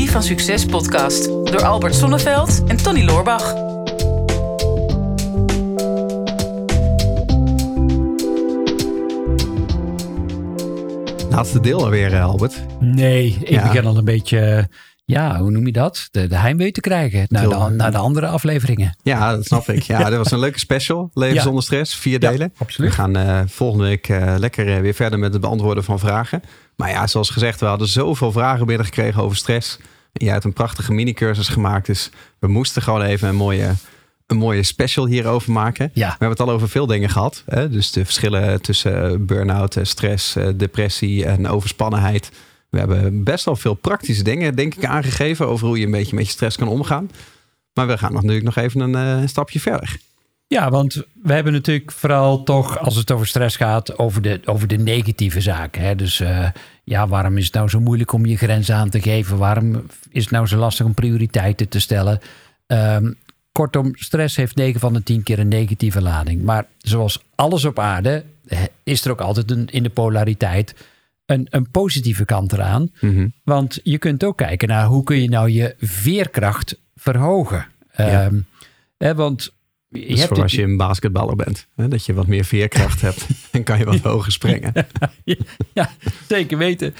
Academie van Succes podcast door Albert Sonneveld en Tony Loorbach. Laatste deel alweer, Albert. Nee, ik begin al een beetje, hoe noem je dat? De heimwee te krijgen naar de andere afleveringen. Ja, dat snap ik. Ja, dat was een leuke special. Leven zonder stress, 4 delen. Ja, absoluut. We gaan volgende week lekker weer verder met het beantwoorden van vragen. Maar ja, zoals gezegd, we hadden zoveel vragen binnengekregen over stress. En jij hebt een prachtige mini-cursus gemaakt. Dus we moesten gewoon even een mooie special hierover maken. Ja. We hebben het al over veel dingen gehad. Hè? Dus de verschillen tussen burn-out, stress, depressie en overspannenheid. We hebben best wel veel praktische dingen, denk ik, aangegeven over hoe je een beetje met je stress kan omgaan. Maar we gaan natuurlijk nog even een stapje verder. Ja, want we hebben natuurlijk vooral toch, als het over stress gaat, over de negatieve zaken. Hè? Dus waarom is het nou zo moeilijk om je grenzen aan te geven? Waarom is het nou zo lastig om prioriteiten te stellen? Kortom, stress heeft 9 van de 10 keer een negatieve lading. Maar zoals alles op aarde is er ook altijd in de polariteit een positieve kant eraan. Mm-hmm. Want je kunt ook kijken naar hoe kun je nou je veerkracht verhogen. Want dus voor als je een basketballer bent, hè, dat je wat meer veerkracht hebt en kan je wat hoger springen. Ja, zeker weten.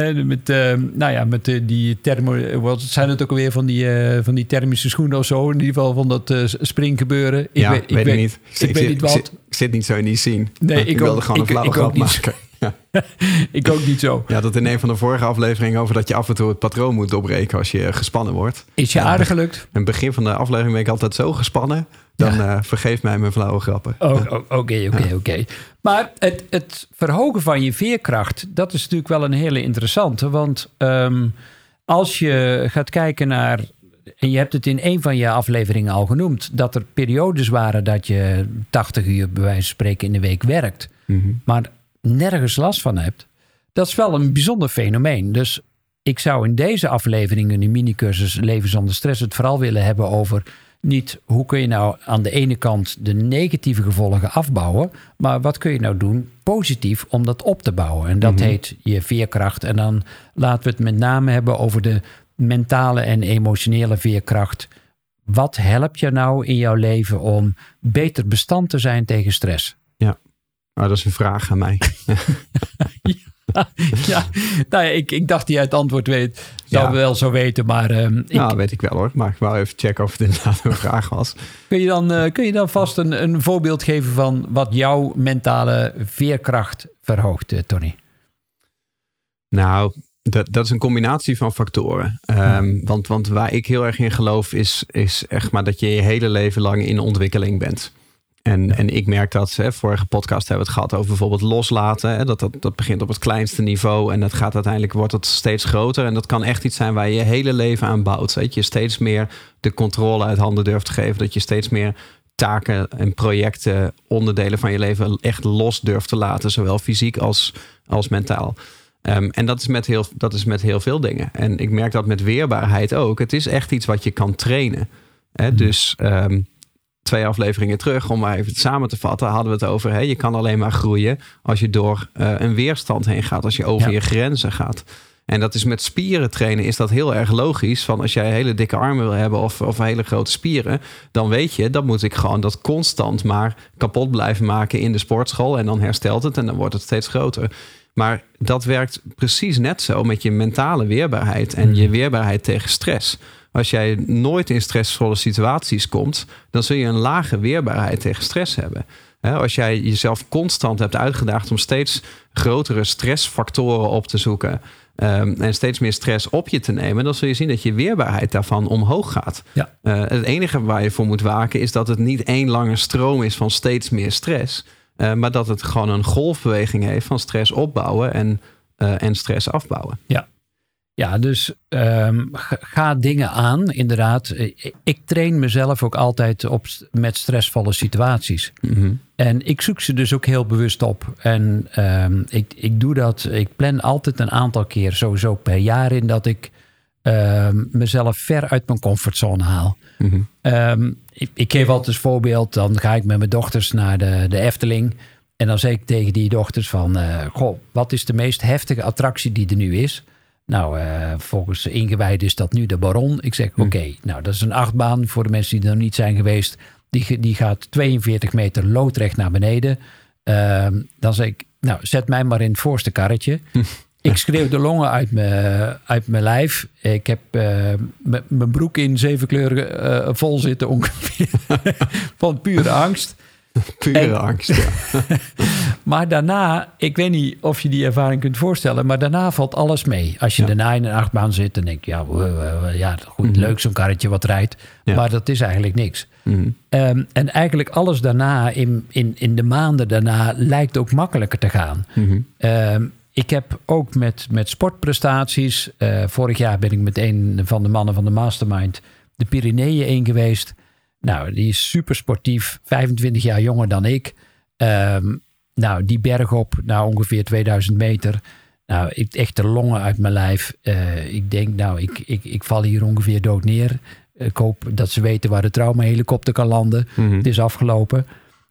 Met die thermo, wat zijn het ook alweer van die thermische schoenen of zo? In ieder geval van dat springgebeuren. Ik weet niet. Ik weet niet wat. Ik zit niet zo in die scene. Nee, ik wilde gewoon een flauwe grap maken. Ja. Ik ook niet zo. Ja, dat in een van de vorige afleveringen over dat je af en toe het patroon moet doorbreken als je gespannen wordt. Is je aardig gelukt? In het begin van de aflevering ben ik altijd zo gespannen. Dan vergeef mij mijn flauwe grappen. Oké. Maar het verhogen van je veerkracht, dat is natuurlijk wel een hele interessante. Want als je gaat kijken naar, en je hebt het in een van je afleveringen al genoemd, dat er periodes waren dat je 80 uur bij wijze van spreken in de week werkt. Mm-hmm. Maar nergens last van hebt. Dat is wel een bijzonder fenomeen. Dus ik zou in deze aflevering, in de mini-cursus Leven zonder stress, het vooral willen hebben over niet hoe kun je nou aan de ene kant de negatieve gevolgen afbouwen, maar wat kun je nou doen positief om dat op te bouwen. En dat heet je veerkracht. En dan laten we het met name hebben over de mentale en emotionele veerkracht. Wat helpt je nou in jouw leven om beter bestand te zijn tegen stress? Ja. Oh, dat is een vraag aan mij. Ik dacht die het antwoord weet. Zou wel zo weten, maar weet ik wel hoor. Maar ik wou even checken of het inderdaad een vraag was. Kun je dan vast een voorbeeld geven van wat jouw mentale veerkracht verhoogt, Tony? Nou, dat is een combinatie van factoren. Want waar ik heel erg in geloof is echt maar dat je je hele leven lang in ontwikkeling bent. En ik merk dat, vorige podcast hebben we het gehad over bijvoorbeeld loslaten. Dat begint op het kleinste niveau en wordt het steeds groter. En dat kan echt iets zijn waar je je hele leven aan bouwt. Dat je steeds meer de controle uit handen durft te geven. Dat je steeds meer taken en projecten, onderdelen van je leven echt los durft te laten. Zowel fysiek als mentaal. En dat is met heel veel dingen. En ik merk dat met weerbaarheid ook. Het is echt iets wat je kan trainen. Dus 2 afleveringen terug, om maar even het samen te vatten, hadden we het over, je kan alleen maar groeien als je door een weerstand heen gaat, als je over je grenzen gaat. En dat is met spieren trainen is dat heel erg logisch. Van als jij hele dikke armen wil hebben of hele grote spieren, dan weet je, dan moet ik gewoon dat constant maar kapot blijven maken in de sportschool en dan herstelt het en dan wordt het steeds groter. Maar dat werkt precies net zo met je mentale weerbaarheid en je weerbaarheid tegen stress. Als jij nooit in stressvolle situaties komt, dan zul je een lage weerbaarheid tegen stress hebben. Als jij jezelf constant hebt uitgedaagd om steeds grotere stressfactoren op te zoeken en steeds meer stress op je te nemen, dan zul je zien dat je weerbaarheid daarvan omhoog gaat. Ja. Het enige waar je voor moet waken is dat het niet één lange stroom is van steeds meer stress, maar dat het gewoon een golfbeweging heeft van stress opbouwen en stress afbouwen. Ja, dus ga dingen aan, inderdaad. Ik train mezelf ook altijd met stressvolle situaties. Mm-hmm. En ik zoek ze dus ook heel bewust op. En ik doe dat, ik plan altijd een aantal keer sowieso per jaar in dat ik mezelf ver uit mijn comfortzone haal. Mm-hmm. Ik geef altijd als voorbeeld, dan ga ik met mijn dochters naar de Efteling. En dan zeg ik tegen die dochters van, wat is de meest heftige attractie die er nu is? Nou, volgens de ingewijden is dat nu de Baron. Ik zeg, oké, nou, dat is een achtbaan. Voor de mensen die er nog niet zijn geweest. Die gaat 42 meter loodrecht naar beneden. Dan zeg ik, nou, zet mij maar in het voorste karretje. Ik schreeuw de longen uit mijn lijf. Ik heb mijn broek in 7 kleuren vol zitten ongeveer. Van pure angst. Pure angst, ja. Maar daarna, ik weet niet of je die ervaring kunt voorstellen, maar daarna valt alles mee. Als je daarna in een achtbaan zit, dan denk je, ja, goed, leuk zo'n karretje wat rijdt. Ja. Maar dat is eigenlijk niks. En eigenlijk alles daarna, in de maanden daarna, lijkt ook makkelijker te gaan. Ik heb ook met sportprestaties. Vorig jaar ben ik met een van de mannen van de Mastermind de Pyreneeën in geweest. Nou, die is super sportief, 25 jaar jonger dan ik. Nou, die berg op, nou ongeveer 2000 meter. Nou, echt de longen uit mijn lijf. Ik denk, nou, ik val hier ongeveer dood neer. Ik hoop dat ze weten waar de traumahelikopter kan landen. Het is afgelopen.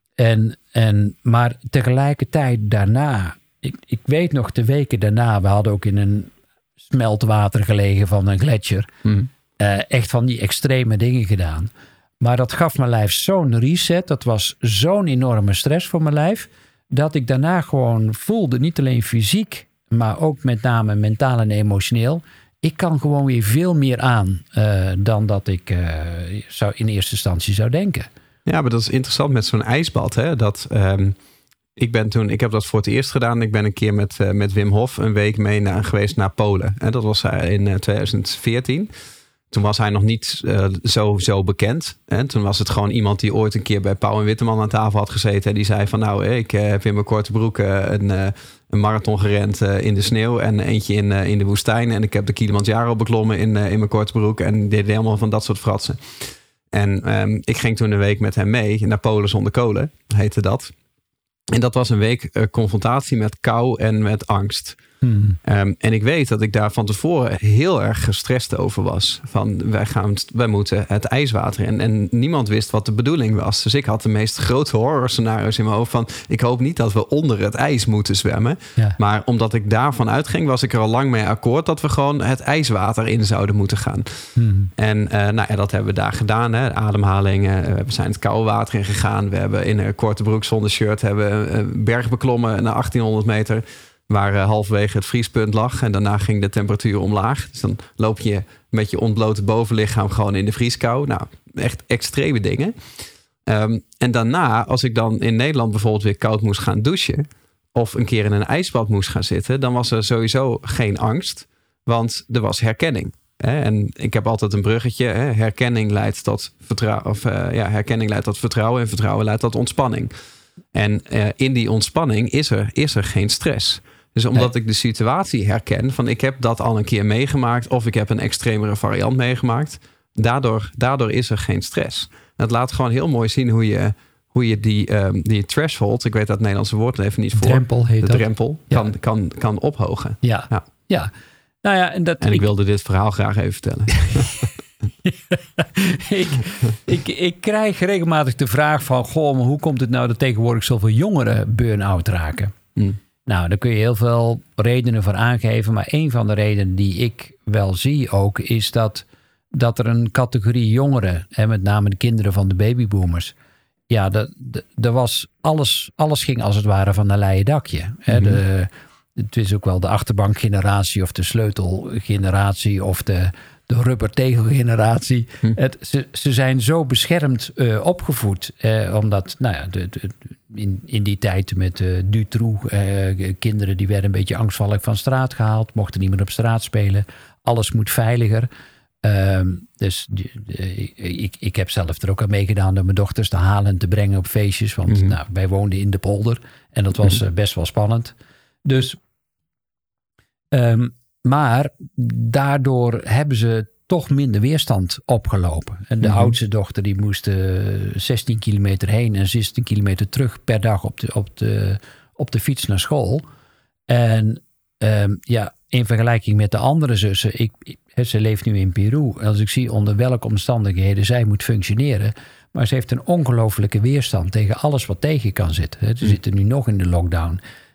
Maar tegelijkertijd daarna, ik weet nog de weken daarna, we hadden ook in een smeltwater gelegen van een gletsjer. Echt van die extreme dingen gedaan. Maar dat gaf mijn lijf zo'n reset. Dat was zo'n enorme stress voor mijn lijf. Dat ik daarna gewoon voelde, niet alleen fysiek, maar ook met name mentaal en emotioneel. Ik kan gewoon weer veel meer aan dan dat ik in eerste instantie zou denken. Ja, maar dat is interessant met zo'n ijsbad. Hè? Ik heb dat voor het eerst gedaan. Ik ben een keer met Wim Hof een week mee geweest naar Polen. En dat was in 2014. Toen was hij nog niet zo bekend. En toen was het gewoon iemand die ooit een keer bij Pauw en Witteman aan tafel had gezeten. En die zei van nou, ik heb in mijn korte broek een marathon gerend in de sneeuw. En eentje in de woestijn. En ik heb de Kilimanjaro beklommen in mijn korte broek. En deed helemaal van dat soort fratsen. En ik ging toen een week met hem mee naar Polen zonder kolen, heette dat. En dat was een week confrontatie met kou en met angst. En ik weet dat ik daar van tevoren heel erg gestrest over was. Van wij moeten het ijswater in. En niemand wist wat de bedoeling was. Dus ik had de meest grote horrorscenario's in mijn hoofd van ik hoop niet dat we onder het ijs moeten zwemmen. Ja. Maar omdat ik daarvan uitging, was ik er al lang mee akkoord dat we gewoon het ijswater in zouden moeten gaan. En dat hebben we daar gedaan. Hè. Ademhaling. We zijn het koude water in gegaan. We hebben in een korte broek zonder shirt hebben een berg beklommen naar 1800 meter. Waar halverwege het vriespunt lag. En daarna ging de temperatuur omlaag. Dus dan loop je met je ontblote bovenlichaam gewoon in de vrieskou. Nou, echt extreme dingen. En daarna, als ik dan in Nederland bijvoorbeeld weer koud moest gaan douchen. Of een keer in een ijsbad moest gaan zitten. Dan was er sowieso geen angst. Want er was herkenning. En ik heb altijd een bruggetje. Herkenning leidt tot vertrouwen. Herkenning leidt tot vertrouwen. En vertrouwen leidt tot ontspanning. En in die ontspanning is er geen stress. Dus omdat ik de situatie herken van ik heb dat al een keer meegemaakt of ik heb een extremere variant meegemaakt. Daardoor is er geen stress. Dat laat gewoon heel mooi zien hoe je die threshold, ik weet dat Nederlandse woord even niet voor. Drempel heet dat. Drempel kan ophogen. Ja. Nou ja, en ik wilde dit verhaal graag even vertellen. Ik krijg regelmatig de vraag van goh, maar hoe komt het nou dat tegenwoordig zoveel jongeren burn-out raken? Nou, daar kun je heel veel redenen voor aangeven. Maar een van de redenen die ik wel zie ook is dat er een categorie jongeren, met name de kinderen van de babyboomers. Ja, er was alles ging als het ware van een leien dakje. Het is ook wel de achterbankgeneratie of de sleutelgeneratie of de rubbertegelgeneratie. Ze zijn zo beschermd opgevoed. Omdat, in die tijd met Dutroux, kinderen die werden een beetje angstvallig van straat gehaald. Mochten niet meer op straat spelen. Alles moet veiliger. Dus ik heb zelf er ook aan meegedaan door mijn dochters te halen en te brengen op feestjes. Want wij woonden in de polder. En dat was best wel spannend. Dus... maar daardoor hebben ze toch minder weerstand opgelopen. En de oudste dochter die moest 16 kilometer heen en 16 kilometer terug per dag op de fiets naar school. En in vergelijking met de andere zussen, ze leeft nu in Peru. Als ik zie onder welke omstandigheden zij moet functioneren. Maar ze heeft een ongelofelijke weerstand tegen alles wat tegen kan zitten. Ze zitten nu nog in de lockdown.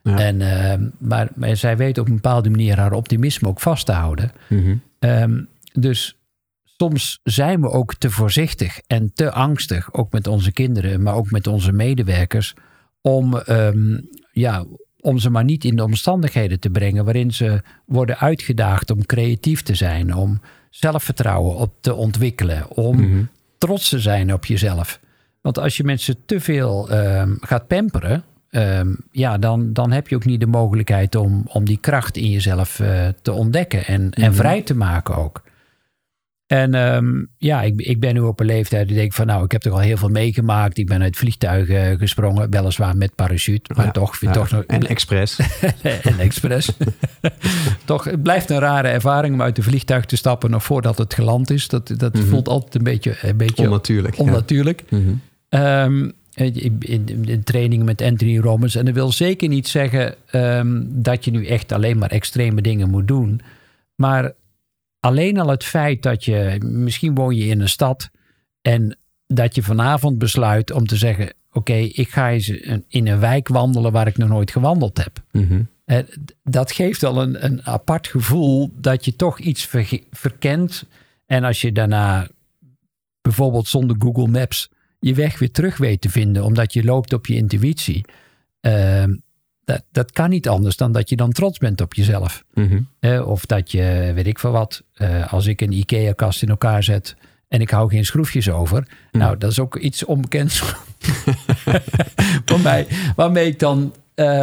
Ja. Maar zij weet op een bepaalde manier haar optimisme ook vast te houden. Mm-hmm. Dus soms zijn we ook te voorzichtig en te angstig, ook met onze kinderen, maar ook met onze medewerkers, om ze maar niet in de omstandigheden te brengen waarin ze worden uitgedaagd om creatief te zijn, om zelfvertrouwen op te ontwikkelen, om trots te zijn op jezelf. Want als je mensen te veel gaat pamperen, dan heb je ook niet de mogelijkheid om die kracht in jezelf te ontdekken en vrij te maken ook. En ik ben nu op een leeftijd die denk van, ik heb toch al heel veel meegemaakt. Ik ben uit vliegtuigen gesprongen, weliswaar met parachute, maar toch nog... En expres. En expres. Toch, het blijft een rare ervaring om uit een vliegtuig te stappen nog voordat het geland is. Dat voelt altijd een beetje onnatuurlijk. Ja. Mm-hmm. In trainingen met Anthony Robbins. En dat wil zeker niet zeggen dat je nu echt alleen maar extreme dingen moet doen. Maar alleen al het feit dat misschien woon je in een stad en dat je vanavond besluit om te zeggen, oké, ik ga eens in een wijk wandelen waar ik nog nooit gewandeld heb. Mm-hmm. Dat geeft al een apart gevoel dat je toch iets verkent. En als je daarna bijvoorbeeld zonder Google Maps je weg weer terug weet te vinden, omdat je loopt op je intuïtie. Dat kan niet anders dan dat je dan trots bent op jezelf. Mm-hmm. Of dat je, weet ik veel wat, als ik een IKEA-kast in elkaar zet en ik hou geen schroefjes over. Nou, dat is ook iets onbekends voor mij. Waarmee ik dan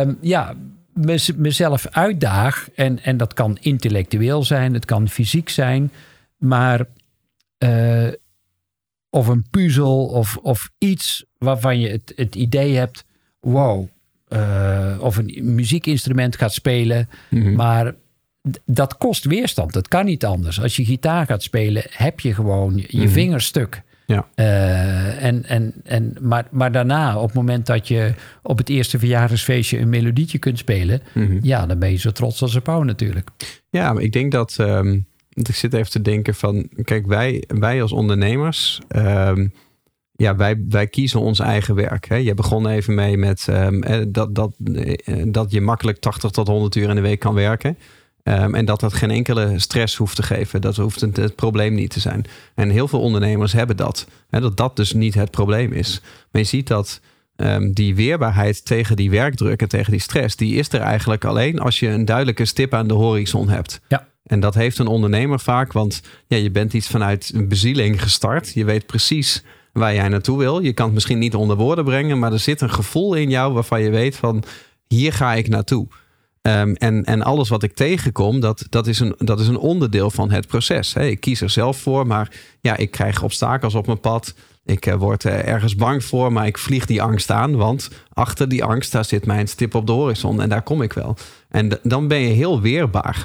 mezelf uitdaag. En dat kan intellectueel zijn, het kan fysiek zijn. Maar of een puzzel of iets waarvan je het idee hebt, wow, of een muziekinstrument gaat spelen. Mm-hmm. Maar dat kost weerstand. Dat kan niet anders. Als je gitaar gaat spelen, heb je gewoon je vingers stuk. Ja. Maar daarna, op het moment dat je op het eerste verjaardagsfeestje een melodietje kunt spelen, dan ben je zo trots als een pauw natuurlijk. Ja, maar ik denk dat ik zit even te denken van, kijk, wij als ondernemers, wij kiezen ons eigen werk. Hè. Je begon even mee met dat je makkelijk 80 tot 100 uur in de week kan werken. En dat geen enkele stress hoeft te geven. Dat hoeft het probleem niet te zijn. En heel veel ondernemers hebben dat. Hè, dat dus niet het probleem is. Maar je ziet dat die weerbaarheid tegen die werkdruk en tegen die stress, die is er eigenlijk alleen als je een duidelijke stip aan de horizon hebt. Ja. En dat heeft een ondernemer vaak, want je bent iets vanuit een bezieling gestart. Je weet precies waar jij naartoe wil. Je kan het misschien niet onder woorden brengen, maar er zit een gevoel in jou waarvan je weet van, hier ga ik naartoe. En alles wat ik tegenkom, dat is een onderdeel van het proces. Hè. Ik kies er zelf voor, maar ik krijg obstakels op mijn pad. Ik word ergens bang voor, maar ik vlieg die angst aan. Want achter die angst, daar zit mijn stip op de horizon en daar kom ik wel. En dan ben je heel weerbaar.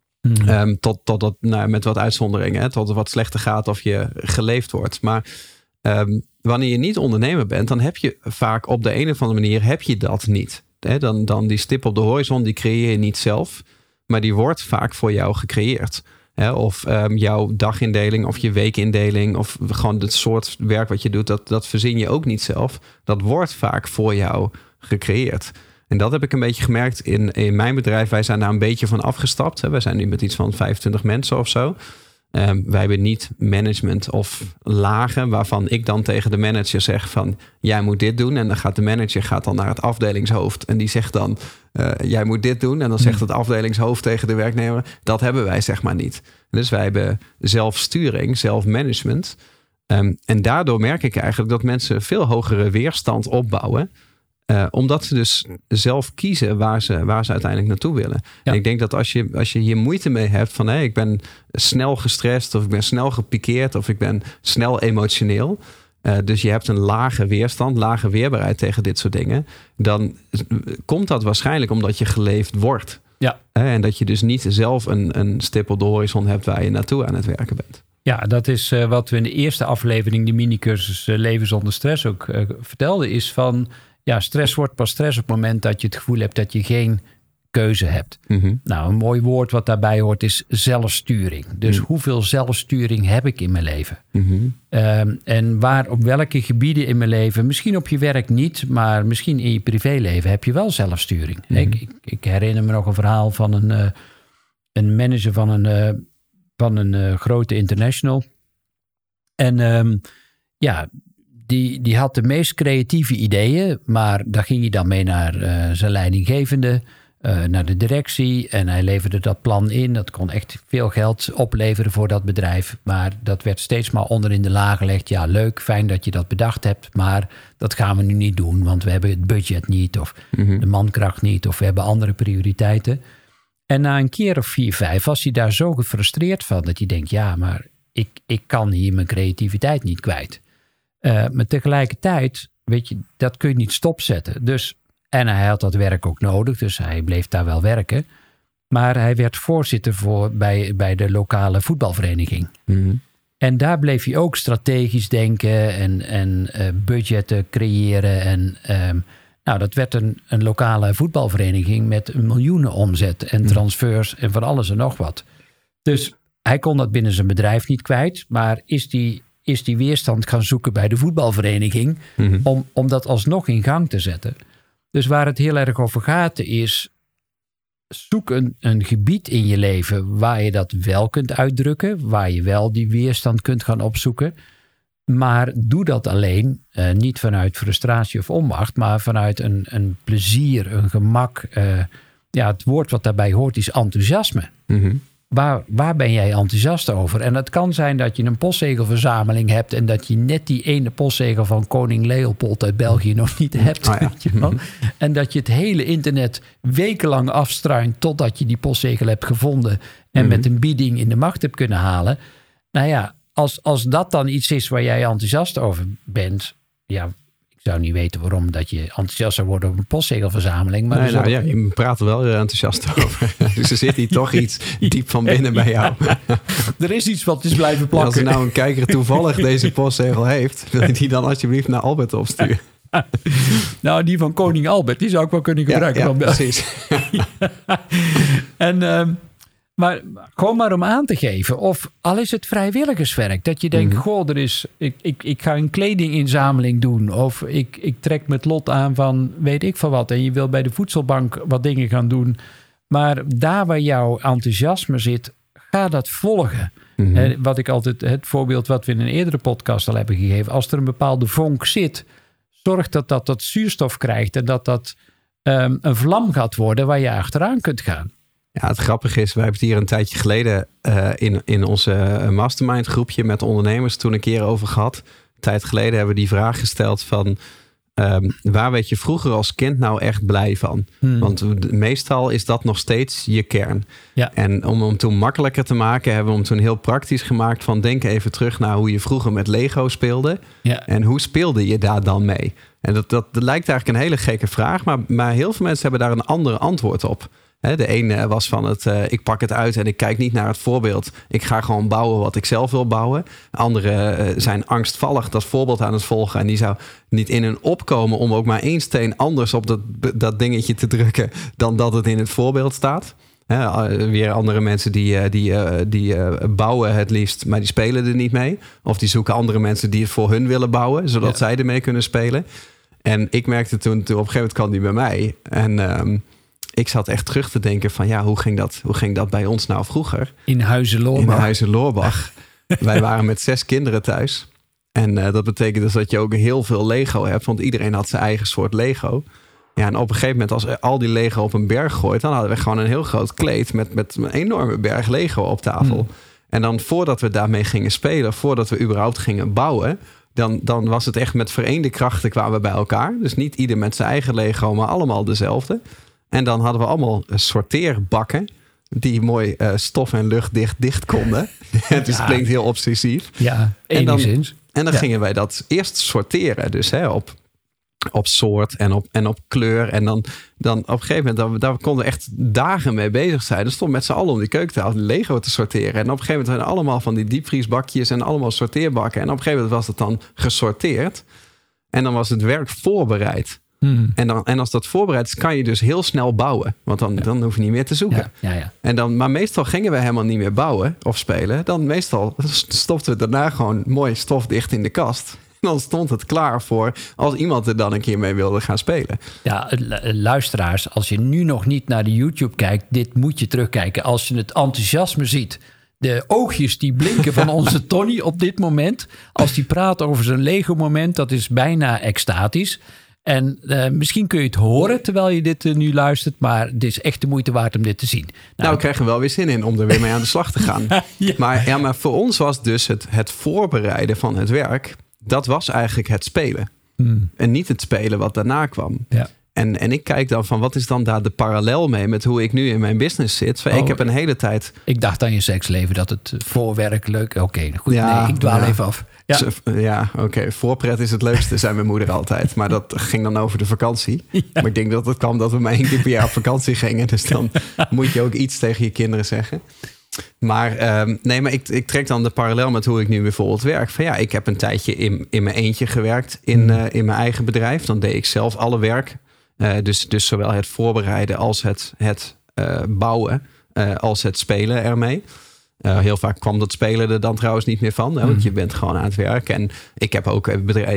Tot met wat uitzonderingen, hè, tot het wat slechter gaat of je geleefd wordt. Maar wanneer je niet ondernemer bent, dan heb je vaak op de een of andere manier heb je dat niet. Hè, dan die stip op de horizon, die creëer je niet zelf, maar die wordt vaak voor jou gecreëerd. Hè, of jouw dagindeling of je weekindeling of gewoon het soort werk wat je doet, dat verzin je ook niet zelf. Dat wordt vaak voor jou gecreëerd. En dat heb ik een beetje gemerkt in mijn bedrijf. Wij zijn daar een beetje van afgestapt. Hè. Wij zijn nu met iets van 25 mensen of zo. Wij hebben niet management of lagen waarvan ik dan tegen de manager zeg van, jij moet dit doen. En dan gaat de manager naar het afdelingshoofd en die zegt dan, jij moet dit doen. En dan zegt het afdelingshoofd tegen de werknemer, dat hebben wij zeg maar niet. Dus wij hebben zelfsturing, zelfmanagement. En daardoor merk ik eigenlijk dat mensen veel hogere weerstand opbouwen. Omdat ze dus zelf kiezen waar ze uiteindelijk naartoe willen. Ja. En ik denk dat als je hier moeite mee hebt van, ik ben snel gestrest of ik ben snel gepikeerd of ik ben snel emotioneel. Dus je hebt een lage weerstand, lage weerbaarheid tegen dit soort dingen. Dan komt dat waarschijnlijk omdat je geleefd wordt. Ja. En dat je dus niet zelf een stip op de horizon hebt waar je naartoe aan het werken bent. Ja, dat is wat we in de eerste aflevering, de minicursus Leven zonder stress ook vertelden, is van, stress wordt pas stress op het moment dat je het gevoel hebt dat je geen keuze hebt. Mm-hmm. Nou, een mooi woord wat daarbij hoort is zelfsturing. Dus hoeveel zelfsturing heb ik in mijn leven? Mm-hmm. En op welke gebieden in mijn leven, misschien op je werk niet, maar misschien in je privéleven heb je wel zelfsturing. Mm-hmm. Ik herinner me nog een verhaal van een manager van een grote international. En die had de meest creatieve ideeën, maar daar ging hij dan mee naar zijn leidinggevende, naar de directie. En hij leverde dat plan in. Dat kon echt veel geld opleveren voor dat bedrijf. Maar dat werd steeds maar onder in de laag gelegd. Ja, leuk, fijn dat je dat bedacht hebt, maar dat gaan we nu niet doen, want we hebben het budget niet of de mankracht niet of we hebben andere prioriteiten. En na een keer of 4, 5 was hij daar zo gefrustreerd van dat hij denkt, ja, maar ik kan hier mijn creativiteit niet kwijt. Maar tegelijkertijd, weet je, dat kun je niet stopzetten. En hij had dat werk ook nodig, dus hij bleef daar wel werken. Maar hij werd voorzitter bij de lokale voetbalvereniging. Mm-hmm. En daar bleef hij ook strategisch denken en budgetten creëren. En dat werd een lokale voetbalvereniging met een miljoenen omzet en transfers en van alles en nog wat. Dus hij kon dat binnen zijn bedrijf niet kwijt, maar is die weerstand gaan zoeken bij de voetbalvereniging om dat alsnog in gang te zetten. Dus waar het heel erg over gaat is, zoek een gebied in je leven waar je dat wel kunt uitdrukken, waar je wel die weerstand kunt gaan opzoeken. Maar doe dat alleen, niet vanuit frustratie of onmacht, maar vanuit een plezier, een gemak. Het woord wat daarbij hoort is enthousiasme. Mm-hmm. Waar ben jij enthousiast over? En het kan zijn dat je een postzegelverzameling hebt en dat je net die ene postzegel van koning Leopold uit België nog niet hebt. Oh ja. Weet je wel? En dat je het hele internet wekenlang afstruint totdat je die postzegel hebt gevonden en met een bieding in de markt hebt kunnen halen. Nou ja, als dat dan iets is waar jij enthousiast over bent, ja, ik zou niet weten waarom dat je enthousiast zou worden op een postzegelverzameling. Maar je praat er wel heel enthousiast over. Dus er zit hier toch iets diep van binnen bij jou. Er is iets wat is blijven plakken. Als er nou een kijker toevallig deze postzegel heeft, wil je die dan alsjeblieft naar Albert opsturen? Nou, die van koning Albert, die zou ik wel kunnen gebruiken. Ja, precies. Maar gewoon maar om aan te geven. Of al is het vrijwilligerswerk. Dat je denkt, ik ga een kledinginzameling doen. Of ik trek met lot aan van weet ik van wat. En je wil bij de voedselbank wat dingen gaan doen. Maar daar waar jouw enthousiasme zit, ga dat volgen. Wat ik altijd, het voorbeeld wat we in een eerdere podcast al hebben gegeven. Als er een bepaalde vonk zit, zorg dat zuurstof krijgt. En dat een vlam gaat worden waar je achteraan kunt gaan. Ja, het grappige is, wij hebben het hier een tijdje geleden in onze mastermind groepje met ondernemers toen een keer over gehad. Een tijd geleden hebben we die vraag gesteld van waar werd je vroeger als kind nou echt blij van? Want meestal is dat nog steeds je kern. Ja. En om hem toen makkelijker te maken, hebben we hem toen heel praktisch gemaakt van denk even terug naar hoe je vroeger met Lego speelde. Ja. En hoe speelde je daar dan mee? En dat lijkt eigenlijk een hele gekke vraag, maar heel veel mensen hebben daar een ander antwoord op. De ene was van ik pak het uit en ik kijk niet naar het voorbeeld. Ik ga gewoon bouwen wat ik zelf wil bouwen. Anderen zijn angstvallig dat voorbeeld aan het volgen. En die zou niet in hun opkomen om ook maar één steen anders op dat dingetje te drukken dan dat het in het voorbeeld staat. Weer andere mensen die bouwen het liefst, maar die spelen er niet mee. Of die zoeken andere mensen die het voor hun willen bouwen, zodat zij ermee kunnen spelen. En ik merkte toen op een gegeven moment kwam die bij mij. En ik zat echt terug te denken van ja, hoe ging dat bij ons nou vroeger? In Huizen-Loorbach. Wij waren met 6 kinderen thuis. En dat betekent dus dat je ook heel veel Lego hebt. Want iedereen had zijn eigen soort Lego. Ja, en op een gegeven moment als al die Lego op een berg gooit, dan hadden we gewoon een heel groot kleed met een enorme berg Lego op tafel. En dan voordat we daarmee gingen spelen, voordat we überhaupt gingen bouwen, dan was het echt met vereende krachten kwamen we bij elkaar. Dus niet ieder met zijn eigen Lego, maar allemaal dezelfde. En dan hadden we allemaal sorteerbakken die mooi stof- en luchtdicht konden. Dus het klinkt heel obsessief. Ja, enigszins. En dan gingen wij dat eerst sorteren. Dus op soort en op kleur. En dan op een gegeven moment, daar konden we echt dagen mee bezig zijn. Dan stond met z'n allen om die keukentafel Lego te sorteren. En op een gegeven moment waren allemaal van die diepvriesbakjes en allemaal sorteerbakken. En op een gegeven moment was het dan gesorteerd. En dan was het werk voorbereid. En als dat voorbereid is, kan je dus heel snel bouwen. Want dan hoef je niet meer te zoeken. Ja. Maar meestal gingen we helemaal niet meer bouwen of spelen. Dan meestal stopten we daarna gewoon mooi stofdicht in de kast. En dan stond het klaar voor als iemand er dan een keer mee wilde gaan spelen. Ja, luisteraars, als je nu nog niet naar de YouTube kijkt, dit moet je terugkijken. Als je het enthousiasme ziet, de oogjes die blinken van onze Tony op dit moment. Als die praat over zijn Lego-moment, dat is bijna extatisch. En misschien kun je het horen terwijl je dit nu luistert, maar het is echt de moeite waard om dit te zien. Nou, we krijgen wel weer zin in om er weer mee aan de slag te gaan. Ja. Maar voor ons was dus het voorbereiden van het werk, dat was eigenlijk het spelen. En niet het spelen wat daarna kwam. Ja. En ik kijk dan van, wat is dan daar de parallel mee met hoe ik nu in mijn business zit? Ik heb een hele tijd... Ik dacht aan je seksleven, dat het voorwerk leuk... Oké, goed, nee, ik dwaal even af. Ja, oké. Voorpret is het leukste, zei mijn moeder altijd. Maar dat ging dan over de vakantie. Ja. Maar ik denk dat het kwam dat we maar 1 keer per jaar op vakantie gingen. Dus dan moet je ook iets tegen je kinderen zeggen. Maar maar ik trek dan de parallel met hoe ik nu bijvoorbeeld werk. Van ik heb een tijdje in mijn eentje gewerkt in mijn eigen bedrijf. Dan deed ik zelf alle werk. Dus zowel het voorbereiden als het bouwen als het spelen ermee. Heel vaak kwam dat spelen er dan trouwens niet meer van. Want je bent gewoon aan het werk. En ik heb ook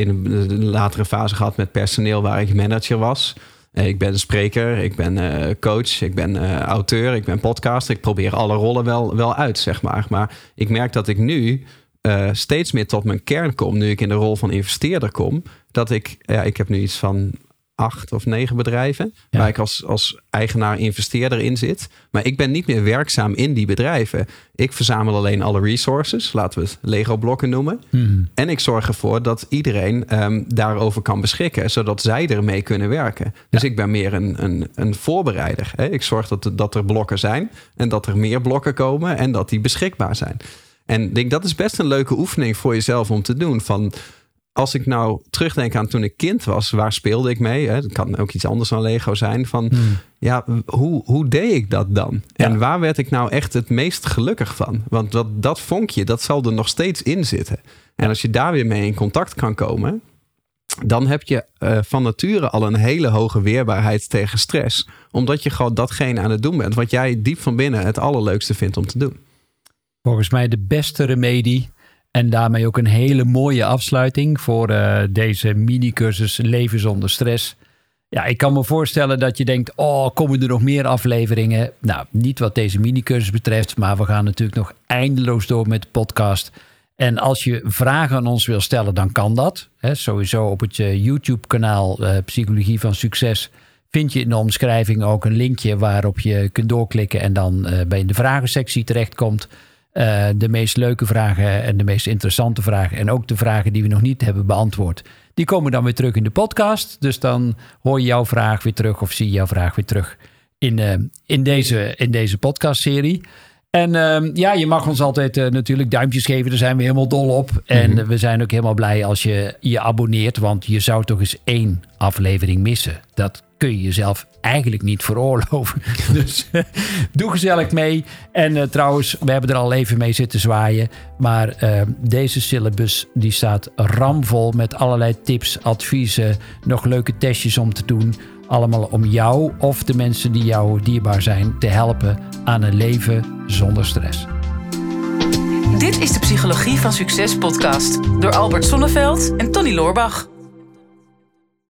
een latere fase gehad met personeel waar ik manager was. Ik ben spreker, ik ben coach, ik ben auteur, ik ben podcaster. Ik probeer alle rollen wel uit, zeg maar. Maar ik merk dat ik nu steeds meer tot mijn kern kom. Nu ik in de rol van investeerder kom. Dat ik heb nu iets van 8 of 9 bedrijven. Ja. Waar ik als eigenaar-investeerder in zit. Maar ik ben niet meer werkzaam in die bedrijven. Ik verzamel alleen alle resources. Laten we het Lego-blokken noemen. En ik zorg ervoor dat iedereen daarover kan beschikken. Zodat zij ermee kunnen werken. Dus ik ben meer een voorbereider. Hè? Ik zorg dat er blokken zijn. En dat er meer blokken komen. En dat die beschikbaar zijn. En ik denk dat is best een leuke oefening voor jezelf om te doen. Van... Als ik nou terugdenk aan toen ik kind was, waar speelde ik mee? Hè? Dat kan ook iets anders dan Lego zijn. Van, hoe deed ik dat dan? Ja. En waar werd ik nou echt het meest gelukkig van? Want dat vonkje, dat zal er nog steeds in zitten. En als je daar weer mee in contact kan komen, dan heb je van nature al een hele hoge weerbaarheid tegen stress. Omdat je gewoon datgene aan het doen bent wat jij diep van binnen het allerleukste vindt om te doen. Volgens mij de beste remedie. En daarmee ook een hele mooie afsluiting voor deze mini-cursus Leven zonder stress. Ja, ik kan me voorstellen dat je denkt, komen er nog meer afleveringen? Nou, niet wat deze mini-cursus betreft, maar we gaan natuurlijk nog eindeloos door met de podcast. En als je vragen aan ons wil stellen, dan kan dat. Sowieso op het YouTube-kanaal Psychologie van Succes vind je in de omschrijving ook een linkje waarop je kunt doorklikken en dan bij de vragensectie terechtkomt. De meest leuke vragen en de meest interessante vragen en ook de vragen die we nog niet hebben beantwoord, die komen dan weer terug in de podcast. Dus dan hoor je jouw vraag weer terug of zie je jouw vraag weer terug in deze podcastserie. En je mag ons altijd natuurlijk duimpjes geven. Daar zijn we helemaal dol op. En we zijn ook helemaal blij als je je abonneert. Want je zou toch eens 1 aflevering missen. Dat kun je jezelf eigenlijk niet veroorloven. Dus doe gezellig mee. En trouwens, we hebben er al even mee zitten zwaaien. Maar deze syllabus die staat ramvol met allerlei tips, adviezen, nog leuke testjes om te doen. Allemaal om jou of de mensen die jou dierbaar zijn te helpen aan een leven zonder stress. Dit is de Psychologie van Succes podcast door Albert Sonneveld en Tony Loorbach.